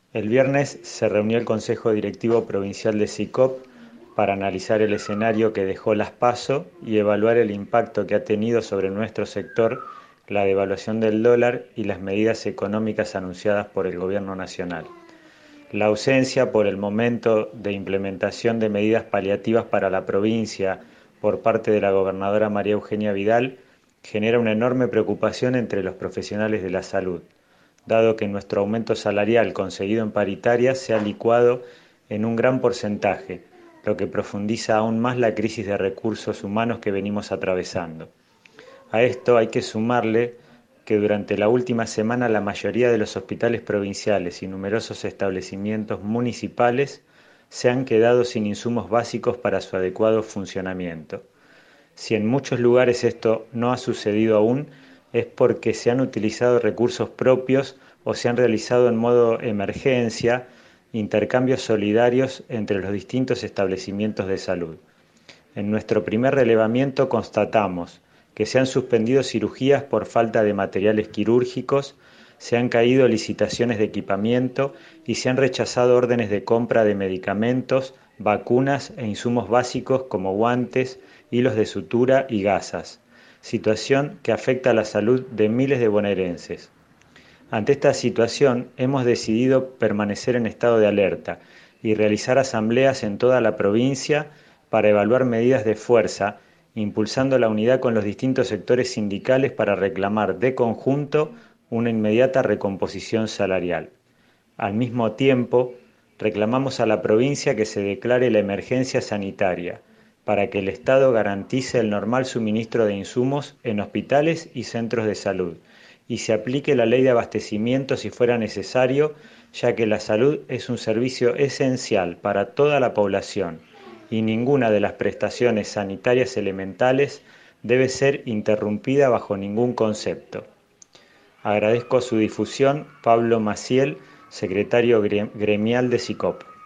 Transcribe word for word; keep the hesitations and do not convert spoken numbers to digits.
El viernes se reunió el Consejo Directivo Provincial de SICOP para analizar el escenario que dejó las PASO y evaluar el impacto que ha tenido sobre nuestro sector la devaluación del dólar y las medidas económicas anunciadas por el Gobierno Nacional. La ausencia por el momento de implementación de medidas paliativas para la provincia por parte de la gobernadora María Eugenia Vidal genera una enorme preocupación entre los profesionales de la salud, dado que nuestro aumento salarial conseguido en paritaria se ha licuado en un gran porcentaje, lo que profundiza aún más la crisis de recursos humanos que venimos atravesando. A esto hay que sumarle que durante la última semana la mayoría de los hospitales provinciales y numerosos establecimientos municipales se han quedado sin insumos básicos para su adecuado funcionamiento. Si en muchos lugares esto no ha sucedido aún, es porque se han utilizado recursos propios o se han realizado en modo emergencia intercambios solidarios entre los distintos establecimientos de salud. En nuestro primer relevamiento constatamos que se han suspendido cirugías por falta de materiales quirúrgicos, se han caído licitaciones de equipamiento y se han rechazado órdenes de compra de medicamentos, vacunas e insumos básicos como guantes, hilos de sutura y gasas, situación que afecta a la salud de miles de bonaerenses. Ante esta situación, hemos decidido permanecer en estado de alerta y realizar asambleas en toda la provincia para evaluar medidas de fuerza, impulsando la unidad con los distintos sectores sindicales para reclamar de conjunto una inmediata recomposición salarial. Al mismo tiempo, reclamamos a la provincia que se declare la emergencia sanitaria, para que el Estado garantice el normal suministro de insumos en hospitales y centros de salud, y se aplique la ley de abastecimiento si fuera necesario, ya que la salud es un servicio esencial para toda la población y ninguna de las prestaciones sanitarias elementales debe ser interrumpida bajo ningún concepto. Agradezco su difusión, Pablo Maciel, secretario gremial de SICOP.